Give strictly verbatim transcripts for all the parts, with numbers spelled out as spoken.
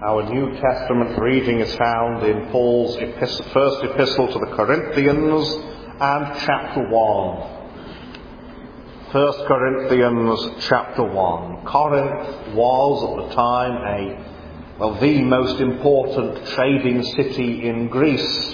Our New Testament reading is found in Paul's epistle, first epistle to the Corinthians and chapter one. First Corinthians chapter one. Corinth was at the time a, well, the most important trading city in Greece.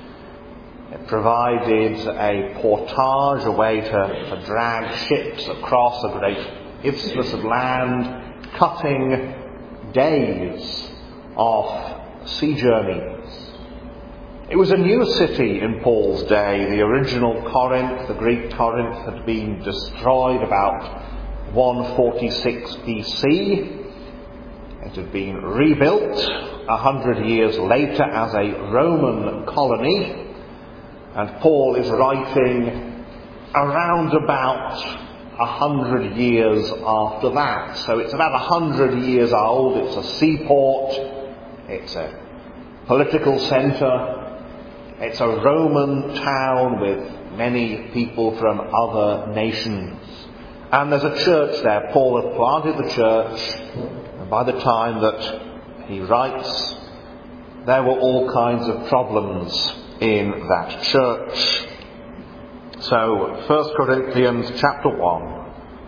It provided a portage, a way to, to drag ships across a great isthmus of land, cutting days of sea journeys. It was a new city in Paul's day. The original Corinth, the Greek Corinth, had been destroyed about one forty-six B C. It had been rebuilt a hundred years later as a Roman colony, and Paul is writing around about a hundred years after that. So it's about a hundred years old. It's a seaport. It's a political centre. It's a Roman town with many people from other nations. And there's a church there. Paul had planted the church. And by the time that he writes, there were all kinds of problems in that church. So, First Corinthians chapter one.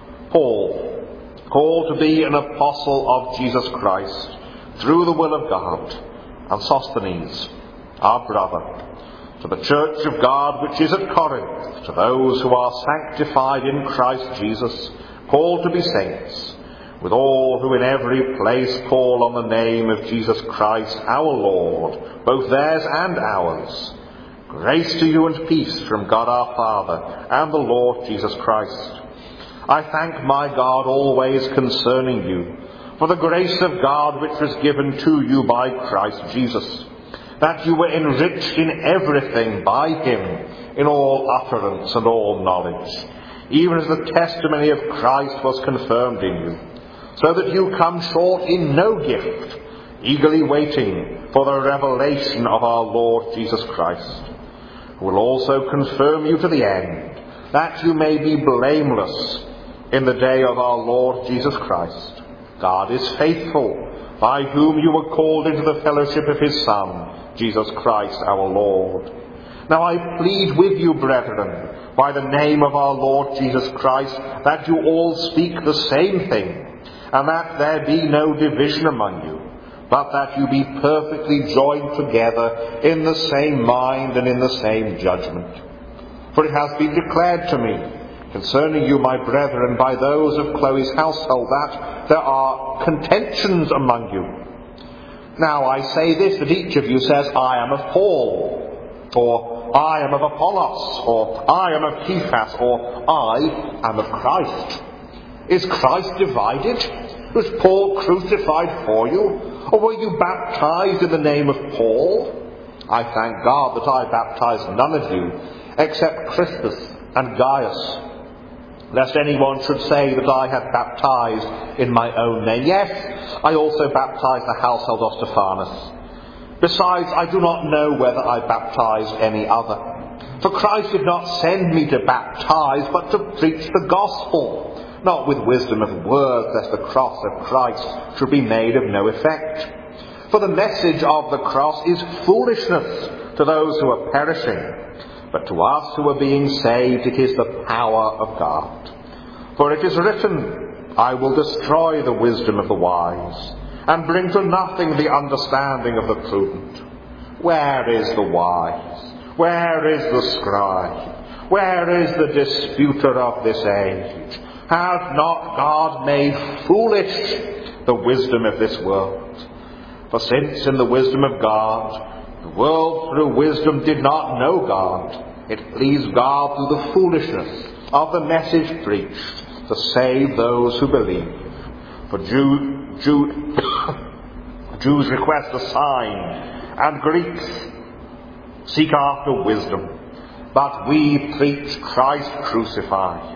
Paul, called to be an apostle of Jesus Christ, through the will of God, and Sosthenes, our brother, to the church of God which is at Corinth, to those who are sanctified in Christ Jesus, called to be saints, with all who in every place call on the name of Jesus Christ our Lord, both theirs and ours. Grace to you and peace from God our Father and the Lord Jesus Christ. I thank my God always concerning you, for the grace of God which was given to you by Christ Jesus, that you were enriched in everything by him, in all utterance and all knowledge, even as the testimony of Christ was confirmed in you, so that you come short in no gift, eagerly waiting for the revelation of our Lord Jesus Christ, who will also confirm you to the end, that you may be blameless in the day of our Lord Jesus Christ. God is faithful, by whom you were called into the fellowship of his Son, Jesus Christ our Lord. Now I plead with you, brethren, by the name of our Lord Jesus Christ, that you all speak the same thing, and that there be no division among you, but that you be perfectly joined together in the same mind and in the same judgment. For it has been declared to me, concerning you, my brethren, by those of Chloe's household, that there are contentions among you. Now I say this, that each of you says, I am of Paul, or I am of Apollos, or I am of Cephas, or I am of Christ. Is Christ divided? Was Paul crucified for you? Or were you baptized in the name of Paul? I thank God that I baptized none of you, except Crispus and Gaius, lest anyone should say that I had baptized in my own name. Yes, I also baptized the household of Stephanas. Besides, I do not know whether I baptized any other. For Christ did not send me to baptize, but to preach the gospel, not with wisdom of words, lest the cross of Christ should be made of no effect. For the message of the cross is foolishness to those who are perishing, but to us who are being saved it is the power of God. For it is written, I will destroy the wisdom of the wise, and bring to nothing the understanding of the prudent. Where is the wise? Where is the scribe? Where is the disputer of this age? Hath not God made foolish the wisdom of this world? For since in the wisdom of God, the world through wisdom did not know God, it pleased God through the foolishness of the message preached to save those who believe. For Jew, Jew, Jews request a sign, and Greeks seek after wisdom, but we preach Christ crucified.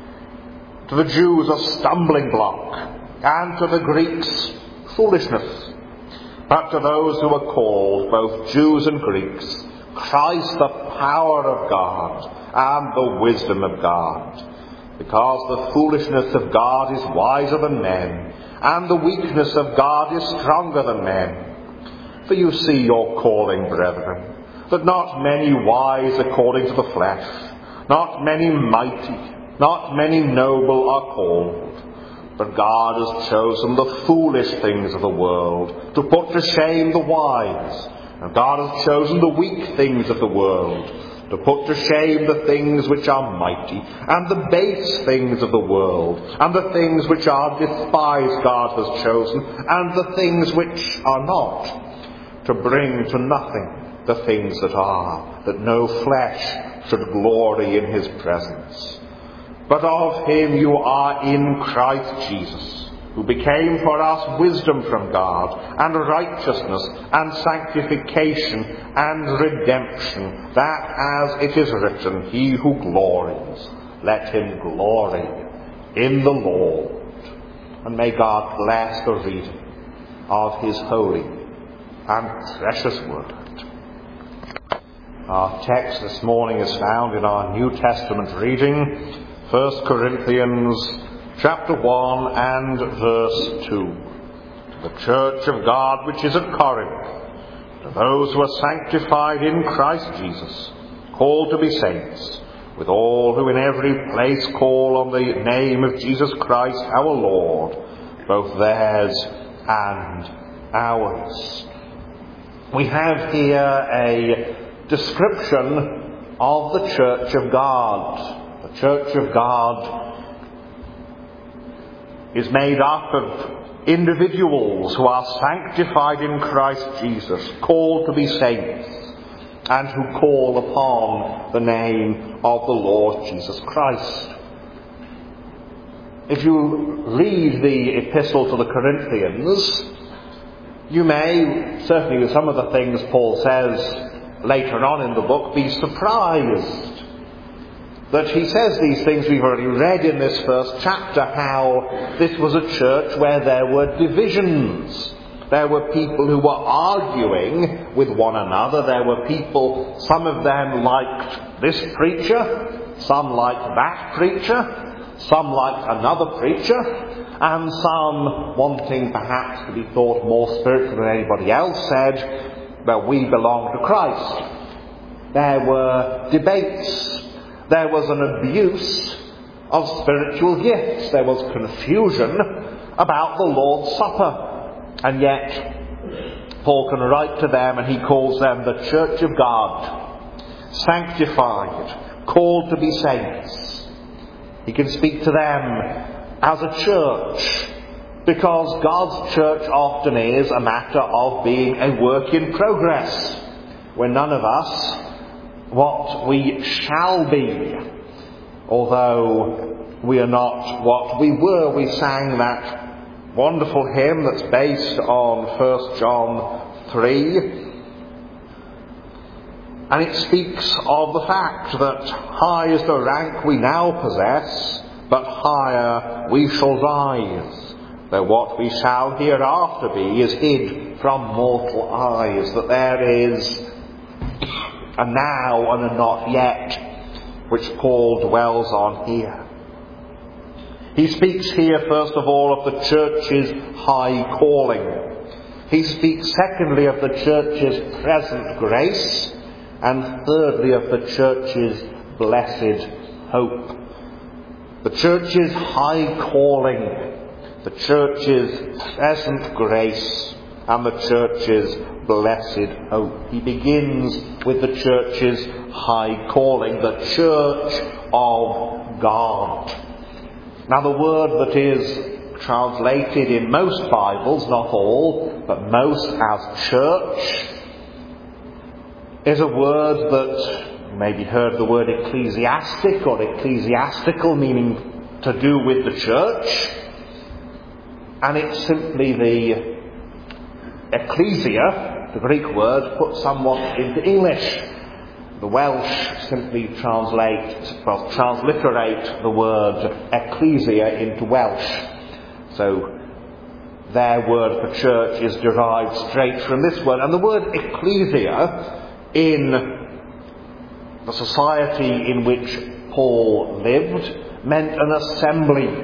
To the Jews a stumbling block, and to the Greeks foolishness. But to those who are called, both Jews and Greeks, Christ the power of God and the wisdom of God. Because the foolishness of God is wiser than men, and the weakness of God is stronger than men. For you see your calling, brethren, that not many wise according to the flesh, not many mighty, not many noble are called. But God has chosen the foolish things of the world to put to shame the wise. And God has chosen the weak things of the world to put to shame the things which are mighty, and the base things of the world, and the things which are despised God has chosen, and the things which are not, to bring to nothing the things that are, that no flesh should glory in his presence. But of him you are in Christ Jesus, who became for us wisdom from God, and righteousness, and sanctification, and redemption, that as it is written, he who glories, let him glory in the Lord. And may God bless the reading of his holy and precious word. Our text this morning is found in our New Testament reading, First Corinthians chapter one and verse two. The church of God which is at Corinth, to those who are sanctified in Christ Jesus, called to be saints, with all who in every place call on the name of Jesus Christ our Lord, both theirs and ours. We have here a description of the church of God. The church of God is made up of individuals who are sanctified in Christ Jesus, called to be saints, and who call upon the name of the Lord Jesus Christ. If you read the epistle to the Corinthians, you may, certainly with some of the things Paul says later on in the book, be surprised that he says these things. We've already read in this first chapter how this was a church where there were divisions. There were people who were arguing with one another. There were people, some of them liked this preacher, some liked that preacher, some liked another preacher, and some, wanting perhaps to be thought more spiritual than anybody else, said, well, we belong to Christ. There were debates. There was an abuse of spiritual gifts. There was confusion about the Lord's Supper. And yet, Paul can write to them and he calls them the church of God, sanctified, called to be saints. He can speak to them as a church, because God's church often is a matter of being a work in progress, where none of us what we shall be, although we are not what we were. We sang that wonderful hymn that's based on First John three, and it speaks of the fact that high is the rank we now possess, but higher we shall rise, though what we shall hereafter be is hid from mortal eyes, that there is a now and a not yet, which Paul dwells on here. He speaks here, first of all, of the church's high calling. He speaks, secondly, of the church's present grace, and thirdly, of the church's blessed hope. The church's high calling, the church's present grace, and the church's blessed hope. He begins with the church's high calling, the church of God. Now, the word that is translated in most Bibles, not all, but most, as church, is a word that you maybe heard the word ecclesiastic or ecclesiastical, meaning to do with the church. And it's simply the ecclesia, the Greek word, put somewhat into English. The Welsh simply translate, well, transliterate the word ecclesia into Welsh. So their word for church is derived straight from this word. And the word ecclesia, in the society in which Paul lived, meant an assembly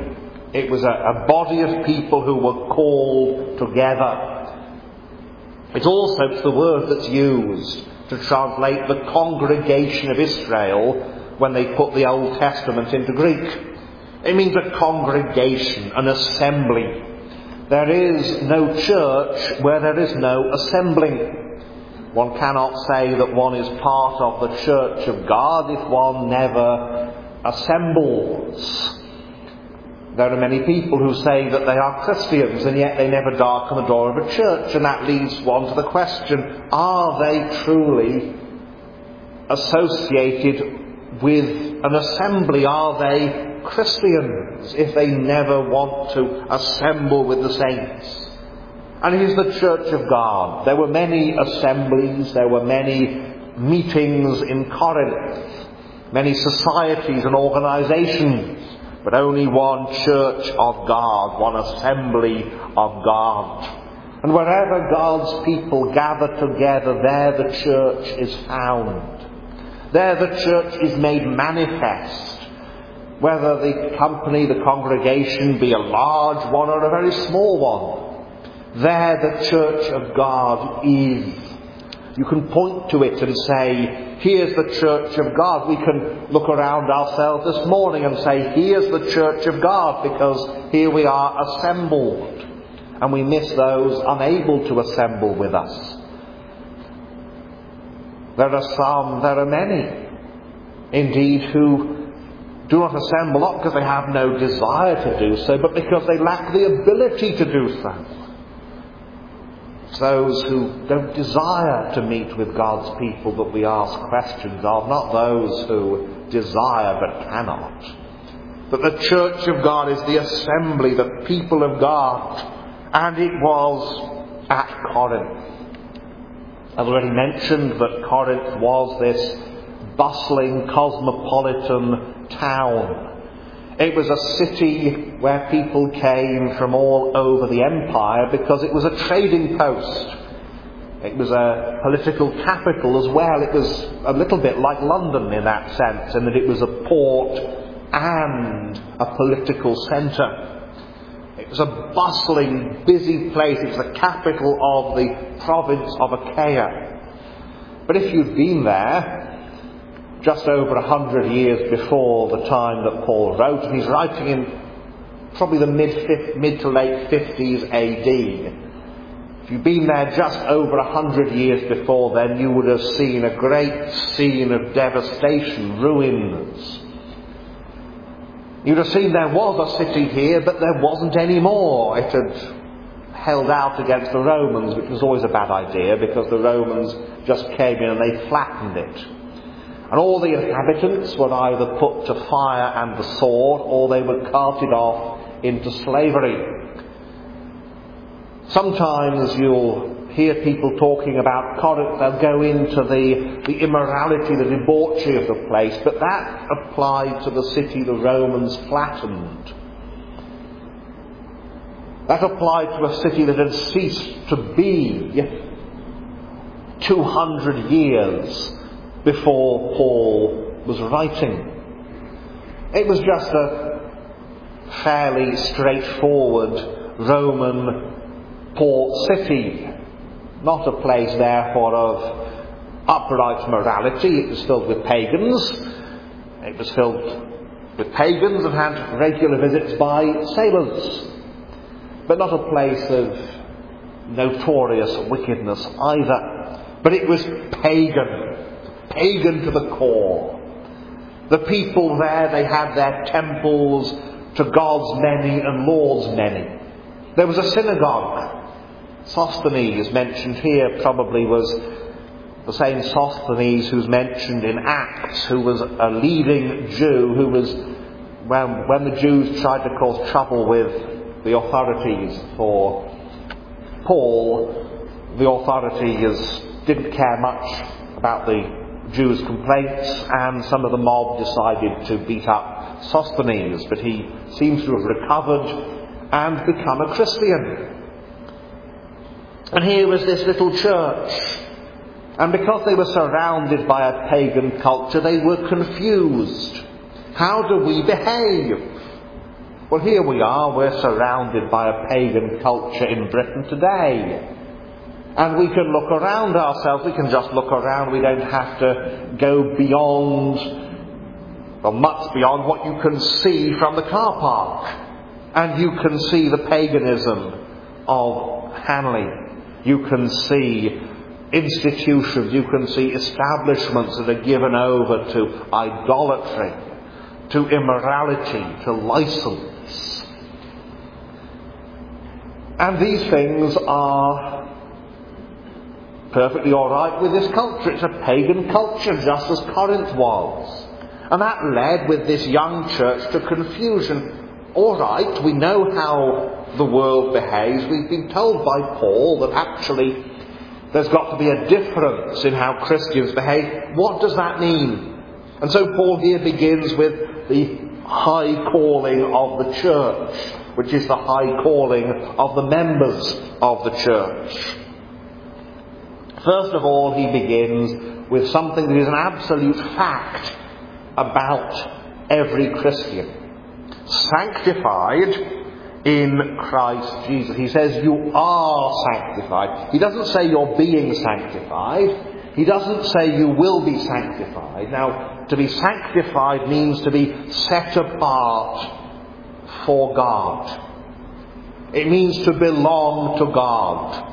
It was a, a body of people who were called together. It's also it's the word that's used to translate the congregation of Israel when they put the Old Testament into Greek. It means a congregation, an assembly. There is no church where there is no assembling. One cannot say that one is part of the church of God if one never assembles. There are many people who say that they are Christians and yet they never darken the door of a church, and that leads one to the question, are they truly associated with an assembly? Are they Christians if they never want to assemble with the saints? And it is the church of God. There were many assemblies, there were many meetings in Corinth, many societies and organizations, but only one church of God, one assembly of God. And wherever God's people gather together, there the church is found. There the church is made manifest. Whether the company, the congregation be a large one or a very small one, there the church of God is. You can point to it and say, here's the church of God. We can look around ourselves this morning and say, here's the church of God, because here we are assembled. And we miss those unable to assemble with us. There are some, there are many, indeed, who do not assemble, not because they have no desire to do so, but because they lack the ability to do so. It's those who don't desire to meet with God's people that we ask questions of, not those who desire but cannot. But the church of God is the assembly, the people of God, and it was at Corinth. I've already mentioned that Corinth was this bustling, cosmopolitan town. It was a city where people came from all over the empire because it was a trading post. It was a political capital as well. It was a little bit like London in that sense, in that it was a port and a political centre. It was a bustling, busy place. It was the capital of the province of Achaia. But if you'd been there just over a hundred years before the time that Paul wrote, and he's writing in probably the mid, mid to late fifties A D. If you've been there just over a hundred years before then, you would have seen a great scene of devastation, ruins. You'd have seen there was a city here, but there wasn't any more. It had held out against the Romans, which was always a bad idea, because the Romans just came in and they flattened it. And all the inhabitants were either put to fire and the sword, or they were carted off into slavery. Sometimes you'll hear people talking about Corinth, they'll go into the, the immorality, the debauchery of the place, but that applied to the city the Romans flattened. That applied to a city that had ceased to be two hundred years before Paul was writing. It was just a fairly straightforward Roman port city, not a place therefore of upright morality. It was filled with pagans. It was filled with pagans and had regular visits by sailors, but not a place of notorious wickedness either. But it was pagan. Pagan to the core. The people there, they had their temples to God's many and Lord's many. There was a synagogue. Sosthenes, mentioned here, probably was the same Sosthenes who's mentioned in Acts, who was a leading Jew, who was, when, when the Jews tried to cause trouble with the authorities for Paul, the authorities didn't care much about the Jews' complaints, and some of the mob decided to beat up Sosthenes, but he seems to have recovered and become a Christian. And here was this little church, and because they were surrounded by a pagan culture, they were confused. How do we behave? Well, here we are, we're surrounded by a pagan culture in Britain today. And we can look around ourselves, we can just look around, we don't have to go beyond, or much beyond what you can see from the car park. And you can see the paganism of Hanley. You can see institutions, you can see establishments that are given over to idolatry, to immorality, to license. And these things are perfectly all right with this culture. It's a pagan culture, just as Corinth was. And that led with this young church to confusion. All right, we know how the world behaves. We've been told by Paul that actually there's got to be a difference in how Christians behave. What does that mean? And so Paul here begins with the high calling of the church, which is the high calling of the members of the church. First of all, he begins with something that is an absolute fact about every Christian. Sanctified in Christ Jesus. He says you are sanctified. He doesn't say you're being sanctified. He doesn't say you will be sanctified. Now, to be sanctified means to be set apart for God. It means to belong to God.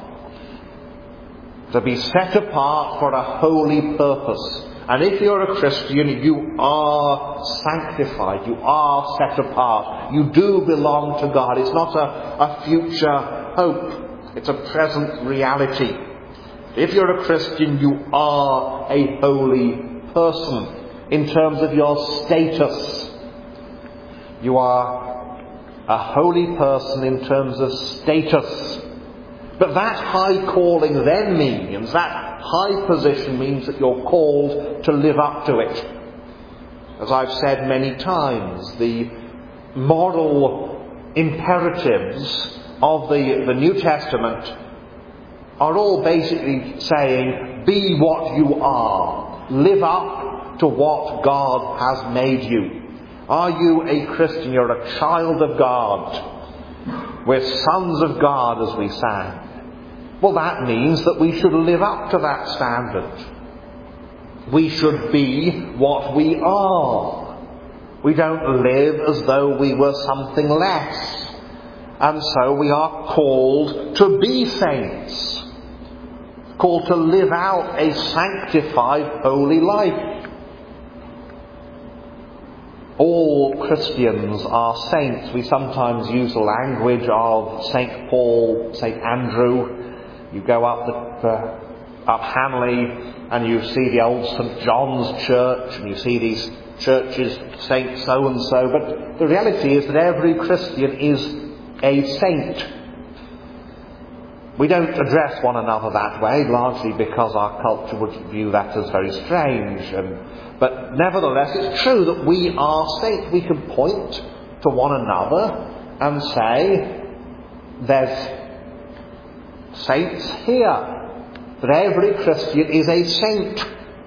To be set apart for a holy purpose. And if you're a Christian, you are sanctified. You are set apart. You do belong to God. It's not a, a future hope. It's a present reality. If you're a Christian, you are a holy person in terms of your status. You are a holy person in terms of status. But that high calling then means, that high position means that you're called to live up to it. As I've said many times, the moral imperatives of the, the New Testament are all basically saying, be what you are. Live up to what God has made you. Are you a Christian? You're a child of God. We're sons of God, as we sang. Well, that means that we should live up to that standard. We should be what we are. We don't live as though we were something less. And so we are called to be saints. Called to live out a sanctified, holy life. All Christians are saints. We sometimes use the language of Saint Paul, Saint Andrew. You go up the, uh, up Hanley and you see the old Saint John's Church and you see these churches, Saint so-and-so. But the reality is that every Christian is a saint. We don't address one another that way, largely because our culture would view that as very strange. And, but nevertheless, it's true that we are saints. We can point to one another and say, there's saints here. That every Christian is a saint.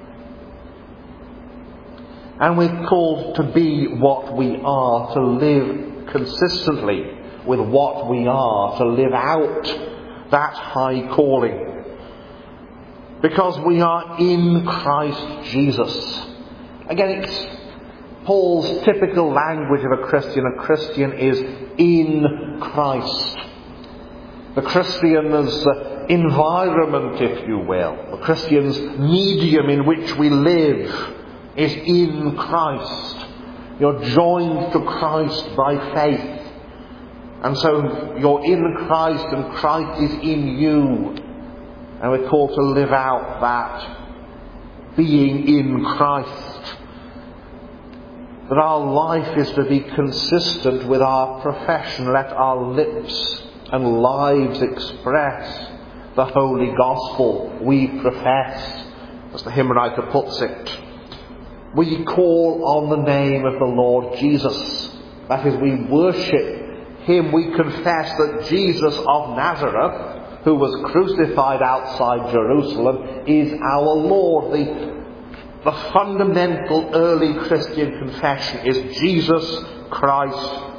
And we're called to be what we are, to live consistently with what we are, to live out that high calling. Because we are in Christ Jesus. Again, it's Paul's typical language of a Christian. A Christian is in Christ. The Christian's environment, if you will, the Christian's medium in which we live is in Christ. You're joined to Christ by faith. And so you're in Christ and Christ is in you. And we're called to live out that being in Christ. That our life is to be consistent with our profession. Let our lips and lives express the holy gospel we profess, as the hymn writer puts it. We call on the name of the Lord Jesus. That is, we worship Him. We confess that Jesus of Nazareth, who was crucified outside Jerusalem, is our Lord. The, the fundamental early Christian confession is Jesus Christ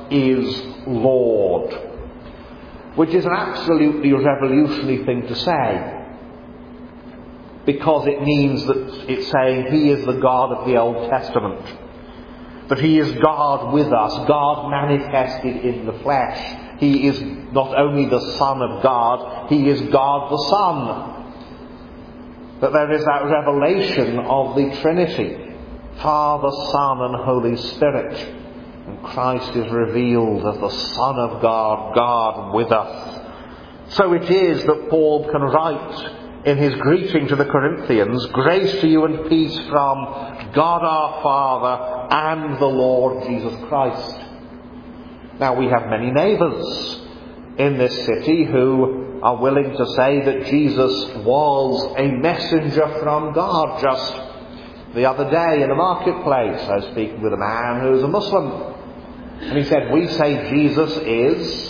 is Lord, which is an absolutely revolutionary thing to say, because it means that it's saying He is the God of the Old Testament, that He is God with us, God manifested in the flesh. He is not only the Son of God, He is God the Son. That there is that revelation of the Trinity, Father, Son and Holy Spirit. And Christ is revealed as the Son of God, God with us. So it is that Paul can write in his greeting to the Corinthians, "Grace to you and peace from God our Father and the Lord Jesus Christ." Now, we have many neighbours in this city who are willing to say that Jesus was a messenger from God. Just the other day in a marketplace, I was speaking with a man who is a Muslim, and he said, "We say Jesus is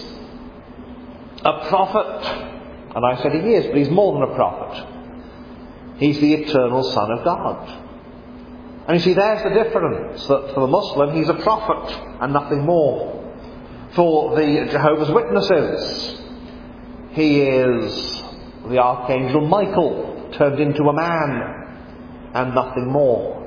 a prophet." And I said, "He is, but he's more than a prophet. He's the eternal Son of God." And you see, there's the difference, that for the Muslim, he's a prophet and nothing more. For the Jehovah's Witnesses, he is the Archangel Michael turned into a man and nothing more.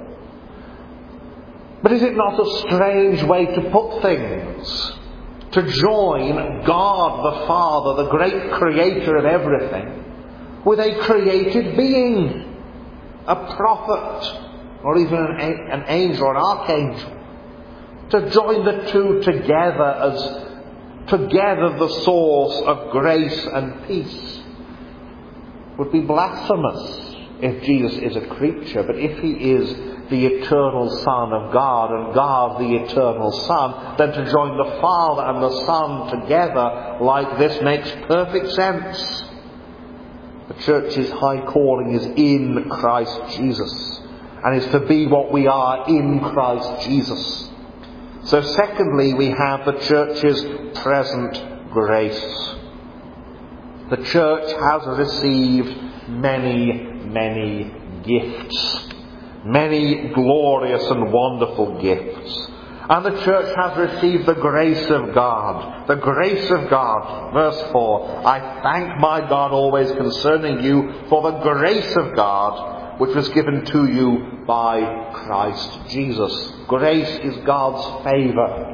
But is it not a strange way to put things? To join God the Father, the great creator of everything, with a created being, a prophet, or even an, an angel or an archangel. To join the two together as together the source of grace and peace would be blasphemous if Jesus is a creature. But if He is the eternal Son of God and God the eternal Son, then to join the Father and the Son together like this makes perfect sense. The Church's high calling is in Christ Jesus, and is to be what we are in Christ Jesus. So secondly, we have the Church's present grace. The Church has received many, many gifts. Many glorious and wonderful gifts. And the Church has received the grace of God. The grace of God. Verse four, "I thank my God always concerning you for the grace of God which was given to you by Christ Jesus." Grace is God's favour.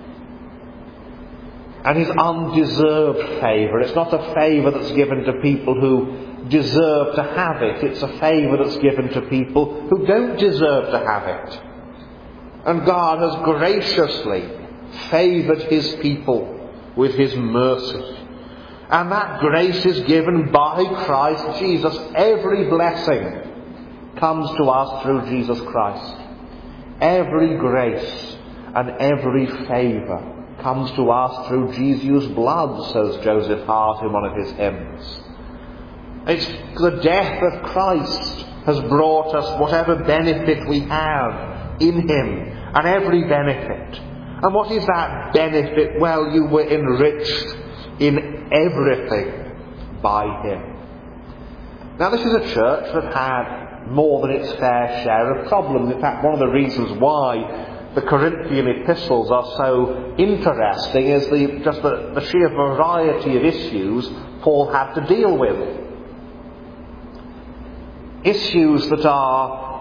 And His undeserved favour. It's not a favour that's given to people who deserve to have it. It's a favour that's given to people who don't deserve to have it. And God has graciously favoured His people with His mercy. And that grace is given by Christ Jesus. Every blessing comes to us through Jesus Christ. Every grace and every favour comes to us through Jesus' blood, says Joseph Hart in one of his hymns. It's the death of Christ has brought us whatever benefit we have in Him, and every benefit. And what is that benefit? Well, you were enriched in everything by Him. Now, this is a church that had more than its fair share of problems. In fact, one of the reasons why the Corinthian epistles are so interesting is the, just the, the sheer variety of issues Paul had to deal with. Issues that are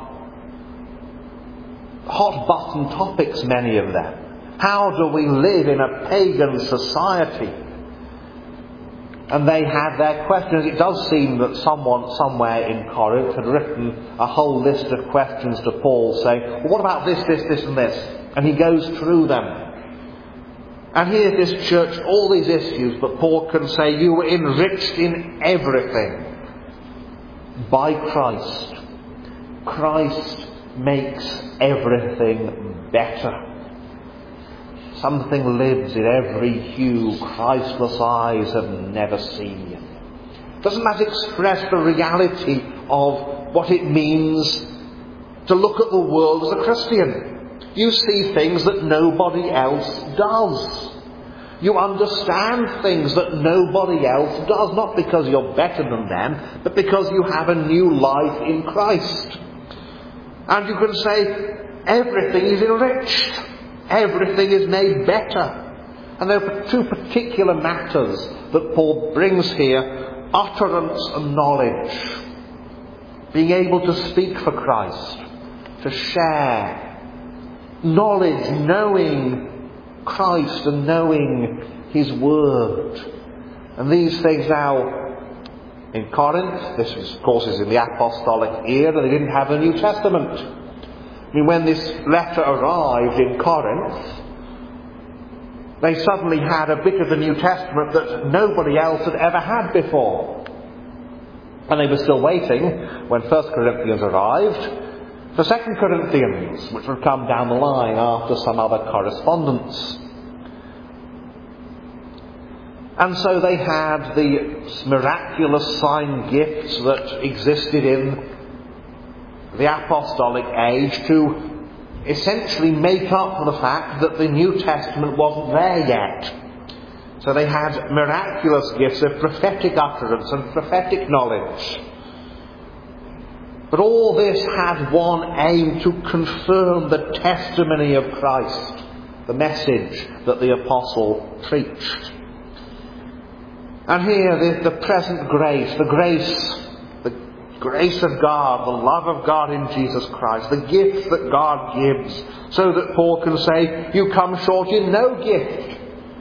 hot button topics, many of them. How do we live in a pagan society? And they had their questions. It does seem that someone somewhere in Corinth had written a whole list of questions to Paul saying, well, what about this, this, this and this? And he goes through them. And here this church, all these issues, but Paul can say, you were enriched in everything by Christ. Christ makes everything better. Something lives in every hue Christless eyes have never seen. Doesn't that express the reality of what it means to look at the world as a Christian? You see things that nobody else does. You understand things that nobody else does, not because you're better than them, but because you have a new life in Christ. And you can say, everything is enriched. Everything is made better. And there are two particular matters that Paul brings here: utterance and knowledge. Being able to speak for Christ, to share. Knowledge, knowing Christ and knowing His Word. And these things now, in Corinth, this is, of course is in the apostolic era, they didn't have a New Testament. I mean, when this letter arrived in Corinth, they suddenly had a bit of the New Testament that nobody else had ever had before. And they were still waiting, when First Corinthians arrived, for Second Corinthians, which would come down the line after some other correspondence. And so they had the miraculous sign gifts that existed in the apostolic age to essentially make up for the fact that the New Testament wasn't there yet. So they had miraculous gifts of prophetic utterance and prophetic knowledge. But all this had one aim: to confirm the testimony of Christ, the message that the apostle preached. And here the, the present grace, the grace, the grace of God, the love of God in Jesus Christ, the gift that God gives, so that Paul can say, you come short in no gift.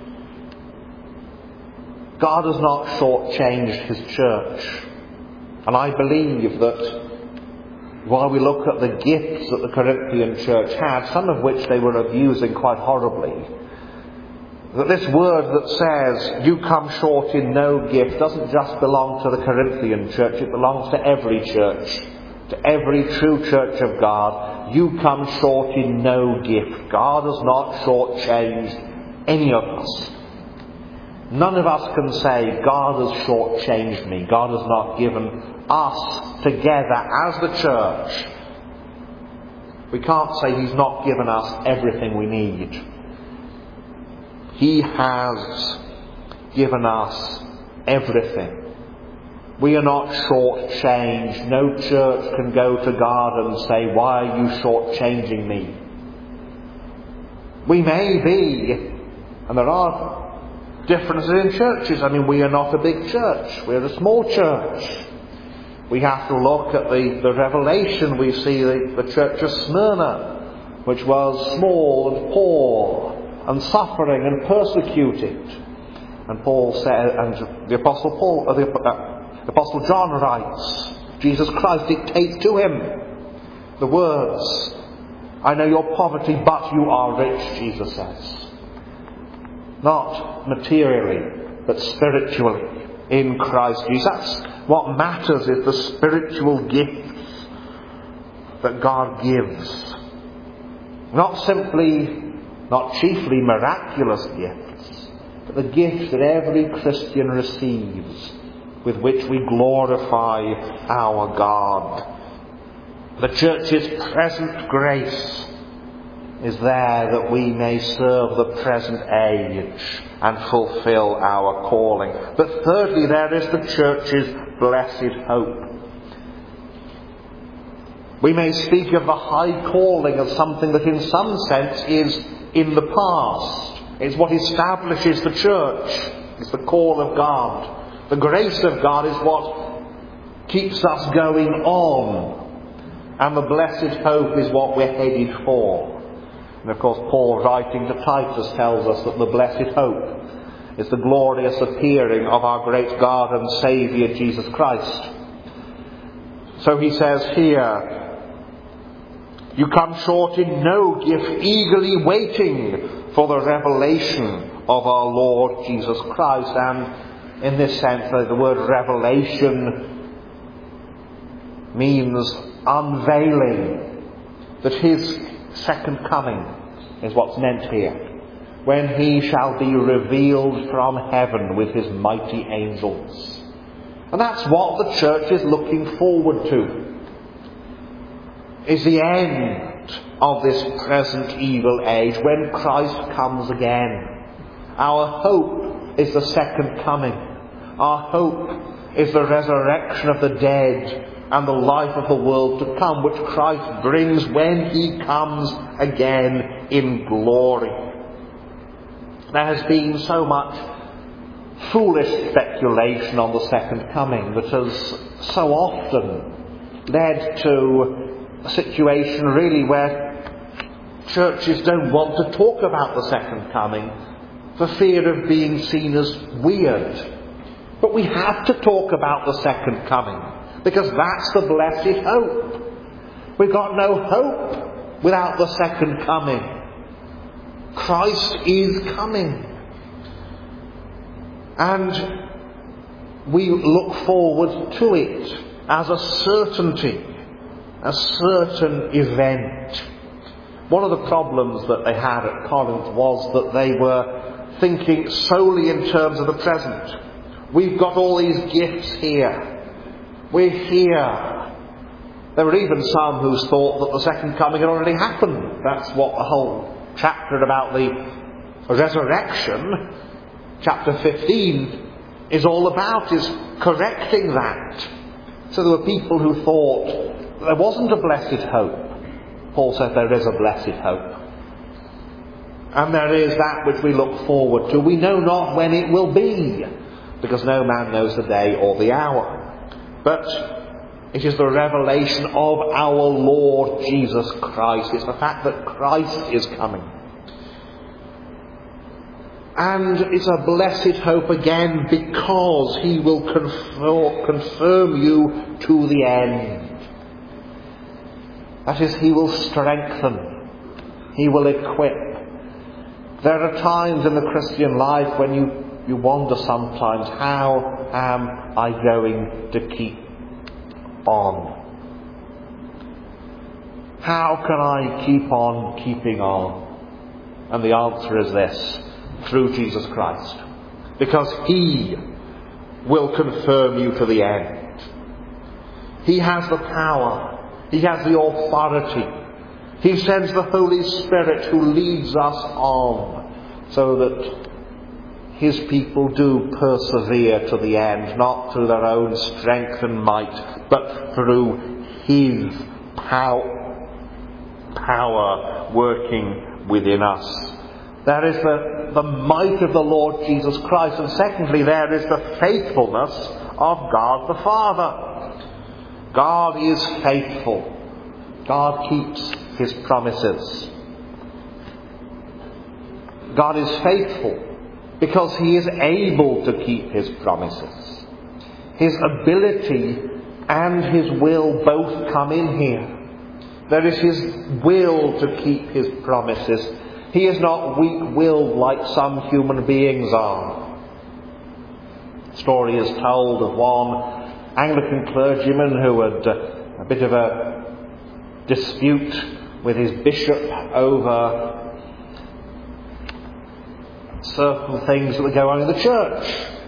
God has not shortchanged His church. And I believe that while we look at the gifts that the Corinthian church had, some of which they were abusing quite horribly, that this word that says, you come short in no gift, doesn't just belong to the Corinthian church, it belongs to every church, to every true church of God. You come short in no gift. God has not shortchanged any of us. None of us can say, God has shortchanged me. God has not given us together as the church. We can't say He's not given us everything we need. He has given us everything. We are not shortchanged. No church can go to God and say, why are you shortchanging me? We may be, and there are differences in churches. I mean, we are not a big church. We're a small church. We have to look at the, the revelation. We see the, the church of Smyrna, which was small and poor and suffering and persecuted. And Paul said, and the Apostle Paul, uh, the, uh, the Apostle John writes, Jesus Christ dictates to him the words, I know your poverty, but you are rich, Jesus says. Not materially, but spiritually in Christ Jesus. That's what matters, is the spiritual gifts that God gives. Not simply, not chiefly miraculous gifts, but the gifts that every Christian receives, with which we glorify our God. The church's present grace is there that we may serve the present age and fulfill our calling. But thirdly, there is the church's blessed hope. We may speak of the high calling as something that in some sense is in the past. It's what establishes the church. It's the call of God. The grace of God is what keeps us going on. And the blessed hope is what we're headed for. And of course, Paul, writing to Titus, tells us that the blessed hope is the glorious appearing of our great God and Saviour, Jesus Christ. So he says here, you come short in no gift, eagerly waiting for the revelation of our Lord Jesus Christ. And in this sense, the word revelation means unveiling, that His second coming is what's meant here, when He shall be revealed from heaven with His mighty angels. And that's what the church is looking forward to, is the end of this present evil age, when Christ comes again. Our hope is the second coming. Our hope is the resurrection of the dead and the life of the world to come, which Christ brings when He comes again in glory. There has been so much foolish speculation on the second coming that has so often led to a situation really where churches don't want to talk about the second coming for fear of being seen as weird. But we have to talk about the second coming because that's the blessed hope. We've got no hope without the second coming. Christ is coming. And we look forward to it as a certainty, a certain event. One of the problems that they had at Corinth was that they were thinking solely in terms of the present. We've got all these gifts here. We're here. There were even some who thought that the second coming had already happened. That's what the whole chapter about the resurrection, chapter fifteen, is all about, is correcting that. So there were people who thought there wasn't a blessed hope. Paul said there is a blessed hope. And there is that which we look forward to. We know not when it will be, because no man knows the day or the hour. But it is the revelation of our Lord Jesus Christ. It's the fact that Christ is coming. And it's a blessed hope again because he will confirm, confirm you to the end. That is, he will strengthen. He will equip. There are times in the Christian life when you, you wonder sometimes, how am I going to keep on? How can I keep on keeping on? And the answer is this: through Jesus Christ. Because he will confirm you to the end. He has the power. He has the authority. He sends the Holy Spirit who leads us on so that his people do persevere to the end, not through their own strength and might, but through his power, power working within us. There is the, the might of the Lord Jesus Christ, and secondly, there is the faithfulness of God the Father. God is faithful. God keeps his promises. God is faithful because he is able to keep his promises. His ability and his will both come in here. There is his will to keep his promises. He is not weak-willed like some human beings are. A story is told of one Anglican clergyman who had uh, a bit of a dispute with his bishop over certain things that were going on in the church.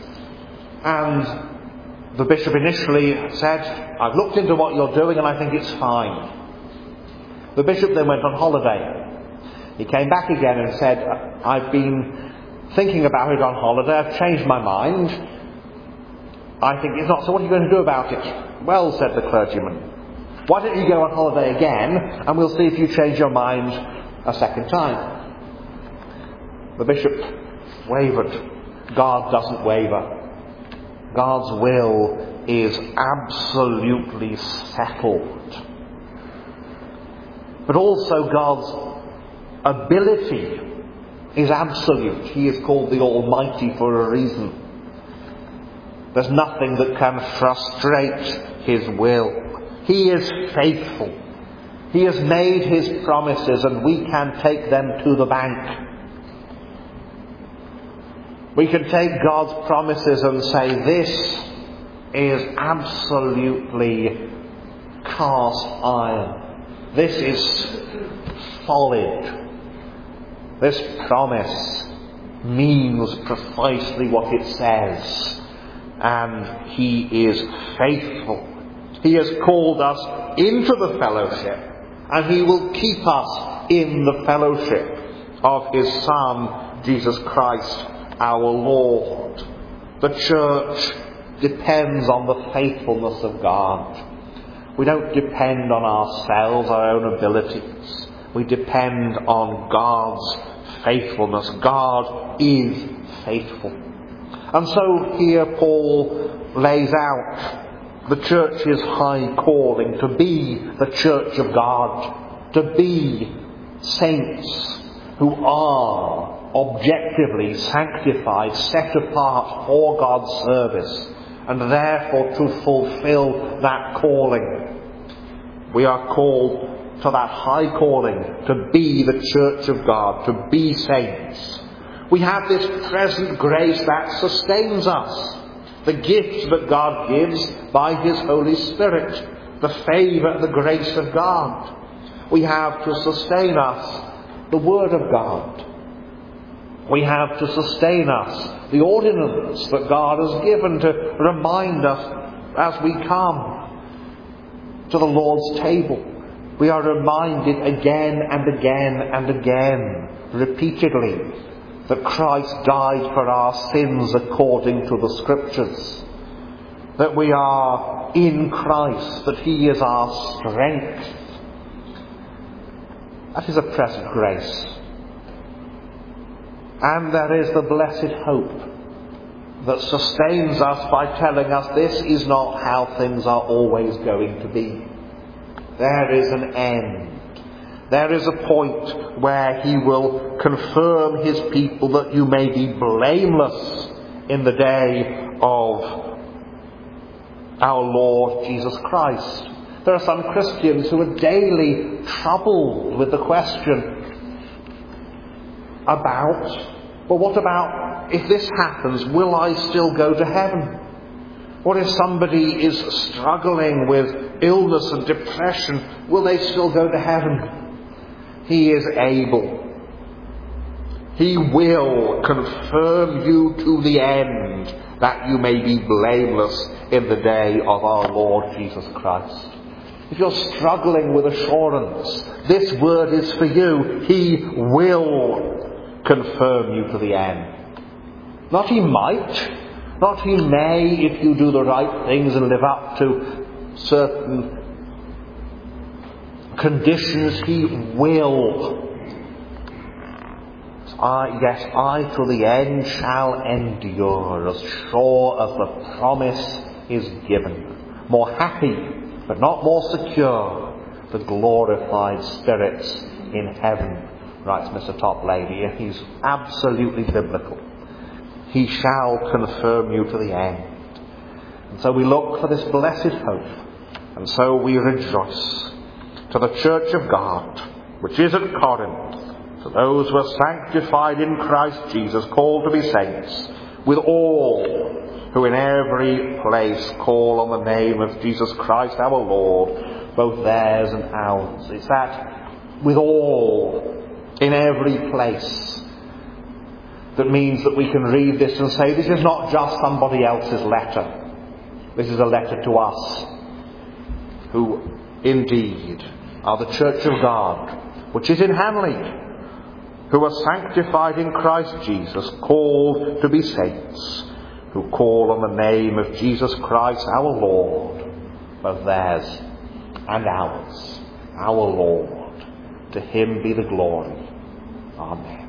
And the bishop initially said, I've looked into what you're doing and I think it's fine. The bishop then went on holiday. He came back again and said, I've been thinking about it on holiday, I've changed my mind. I think it's not, so what are you going to do about it? Well, said the clergyman, why don't you go on holiday again and we'll see if you change your mind a second time. The bishop wavered. God doesn't waver. God's will is absolutely settled. But also God's ability is absolute. He is called the Almighty for a reason. There's nothing that can frustrate his will. He is faithful. He has made his promises and we can take them to the bank. We can take God's promises and say, this is absolutely cast iron. This is solid. This promise means precisely what it says. And he is faithful. He has called us into the fellowship, and he will keep us in the fellowship of his Son, Jesus Christ, our Lord. The church depends on the faithfulness of God. We don't depend on ourselves, our own abilities. We depend on God's faithfulness. God is faithful. And so here Paul lays out the church's high calling to be the church of God, to be saints who are objectively sanctified, set apart for God's service, and therefore to fulfill that calling. We are called to that high calling, to be the church of God, to be saints. We have this present grace that sustains us, the gifts that God gives by His Holy Spirit, the favour, the grace of God. We have to sustain us the Word of God. We have to sustain us the ordinance that God has given to remind us as we come to the Lord's table. We are reminded again and again and again, repeatedly, that Christ died for our sins according to the Scriptures. That we are in Christ, that He is our strength. That is a present grace. And there is the blessed hope that sustains us by telling us this is not how things are always going to be. There is an end. There is a point where He will confirm His people that you may be blameless in the day of our Lord Jesus Christ. There are some Christians who are daily troubled with the question about, well, what about if this happens, will I still go to heaven? What if somebody is struggling with illness and depression, will they still go to heaven? He is able. He will confirm you to the end, that you may be blameless in the day of our Lord Jesus Christ. If you're struggling with assurance, this word is for you. He will confirm you to the end. Not He might, not He may if you do the right things and live up to certain conditions. He will. I, yes, I to the end shall endure, as sure as the promise is given. More happy, but not more secure, the glorified spirits in heaven, writes Mister Toplady. He's absolutely biblical. He shall confirm you to the end. And so we look for this blessed hope, and so we rejoice. To the church of God, which is at Corinth, to those who are sanctified in Christ Jesus, called to be saints, with all who in every place call on the name of Jesus Christ our Lord, both theirs and ours. It's that with all, in every place, that means that we can read this and say, this is not just somebody else's letter. This is a letter to us, who indeed are the church of God, which is in Hanley, who are sanctified in Christ Jesus, called to be saints, who call on the name of Jesus Christ our Lord, both theirs and ours, our Lord. To Him be the glory. Amen.